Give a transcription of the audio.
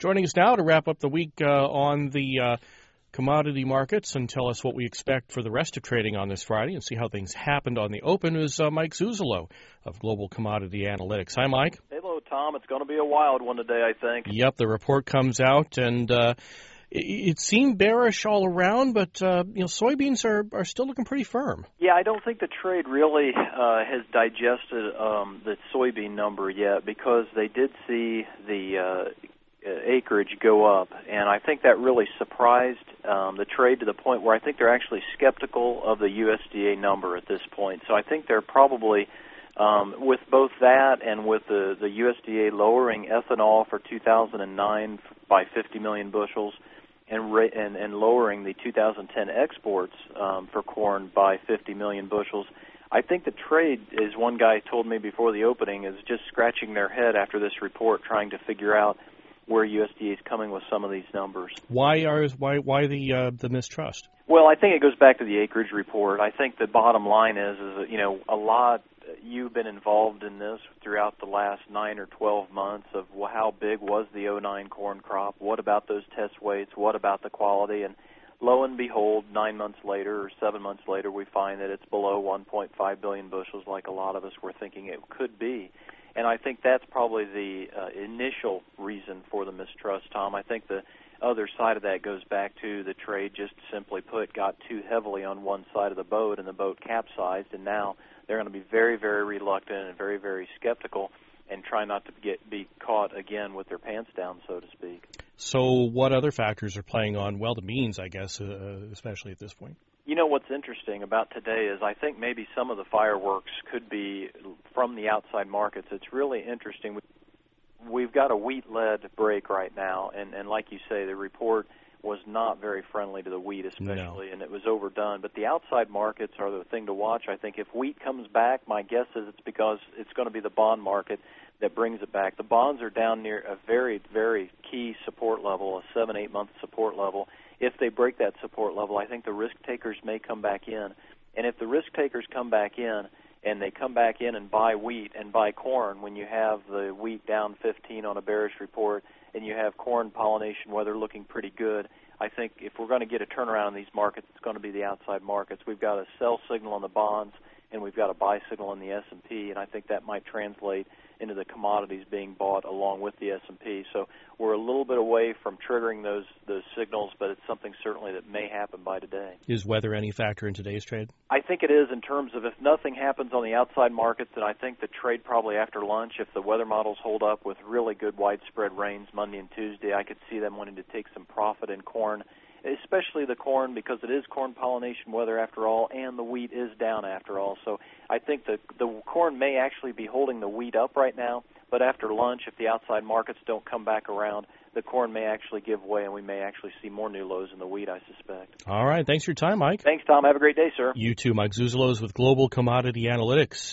Joining us now to wrap up the week on the commodity markets and tell us what we expect for the rest of trading on this Friday and see how things happened on the open is Mike Zuzolo of Global Commodity Analytics. Hi, Mike. Hello, Tom. It's going to be a wild one today, I think. Yep, the report comes out, and it seemed bearish all around, but soybeans are still looking pretty firm. Yeah, I don't think the trade really has digested the soybean number yet because they did see the acreage go up, and I think that really surprised the trade to the point where I think they're actually skeptical of the USDA number at this point. So I think they're probably, with both that and with the USDA lowering ethanol for 2009 by 50 million bushels and lowering the 2010 exports for corn by 50 million bushels, I think the trade, as one guy told me before the opening, is just scratching their head after this report trying to figure out where USDA is coming with some of these numbers. Why the mistrust? Well, I think it goes back to the acreage report. I think the bottom line is a lot. You've been involved in this throughout the last 9 or 12 months of how big was the 09 corn crop? What about those test weights? What about the quality? And lo and behold, 9 months later or 7 months later, we find that it's below 1.5 billion bushels, like a lot of us were thinking it could be. And I think that's probably the initial reason for the mistrust, Tom. I think the other side of that goes back to the trade, just simply put, got too heavily on one side of the boat, and the boat capsized, and now they're going to be very, very reluctant and very, very skeptical and try not to be caught again with their pants down, so to speak. So what other factors are playing on, well, the beans, I guess, especially at this point? You know, what's interesting about today is I think maybe some of the fireworks could be from the outside markets. It's really interesting. We've got a wheat-led break right now, and like you say, the report was not very friendly to the wheat especially, and it was overdone. But the outside markets are the thing to watch. I think if wheat comes back, my guess is it's because it's going to be the bond market that brings it back. The bonds are down near a very, very key support level, a 7-8 month support level. If they break that support level, I think the risk takers may come back in. And if the risk takers come back in and they come back in and buy wheat and buy corn when you have the wheat down 15 on a bearish report and you have corn pollination weather looking pretty good, I think if we're going to get a turnaround in these markets, it's going to be the outside markets. We've got a sell signal on the bonds and we've got a buy signal on the S&P, and I think that might translate into the commodities being bought along with the S&P. So we're a little bit away from triggering those signals, but it's something certainly that may happen by today. Is weather any factor in today's trade? I think it is in terms of if nothing happens on the outside markets, then I think the trade probably after lunch, if the weather models hold up with really good widespread rains Monday and Tuesday, I could see them wanting to take some profit in corn, especially the corn, because it is corn pollination weather after all, and the wheat is down after all. So I think the corn may actually be holding the wheat up right now, but after lunch, if the outside markets don't come back around, the corn may actually give way, and we may actually see more new lows in the wheat, I suspect. All right. Thanks for your time, Mike. Thanks, Tom. Have a great day, sir. You too. Mike Zuzolo is with Global Commodity Analytics.